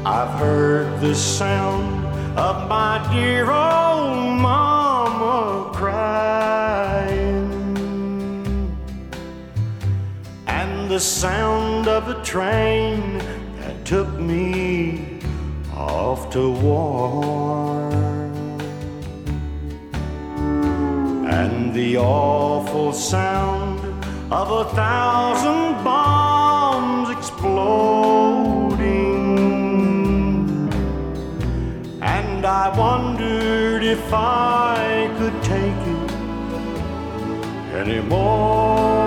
I've heard the sound of my dear old mama crying, and the sound of the train that took me off to war, and the awful sound of 1,000 bombs exploding. And I wondered if I could take it anymore.